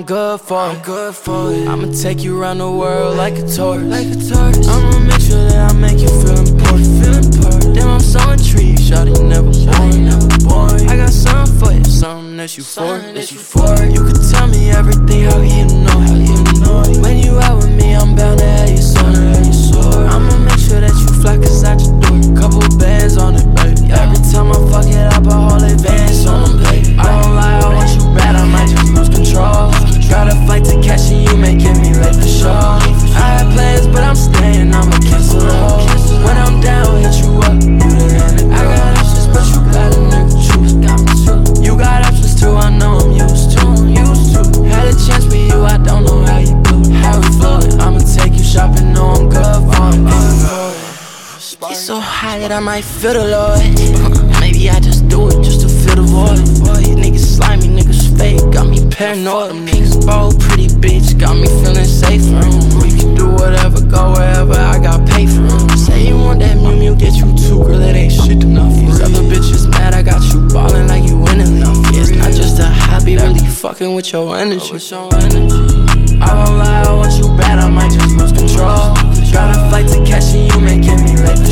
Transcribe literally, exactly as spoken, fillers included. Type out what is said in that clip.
good for it. I'm good for it. I'ma take you around the world like a tourist. Like a tourist. I'ma make sure that I make you feel important. Feel important. Damn, I'm so intrigued, shawty, you never boring. Never boring. I got something for you, something that you for. Something that you for. You can tell me everything, how you know. How you know. When you out with me, I'm bound to have you soaring. I'ma make sure that you fly, cause I just do it. Couple bands on it, baby. Every time I fuck it up, I hold advance on them, baby. I don't lie, I want you bad, I might just lose control. Got a flight to catch and you may get me late for sure. I had plans, but I'm staying, I'ma cancel all. When I'm down, hit you up, you the end. I got options, but you got a nigga choose. Got me too. You got options too, I know I'm used to. Used to. Had a chance with you, I don't know how you do it. How we flow it. I'ma take you shopping, know I'm good for it. It's so high that I might feel the Lord. Maybe I just do it just to fill the void. Niggas slimy, niggas fake, got me paranoid. Niggas bold, pretty bitch, got me feeling safe. We can do whatever, go wherever, I got paid for it. Say you want that Mew Mew, get you two, girl, it ain't shit enough. These other bitches mad, I got you ballin' like you winning. Yeah, it's not just a hobby, really fucking with your energy. I won't lie, I want you bad, I might just lose control. Got a flight to catch and you may get me late.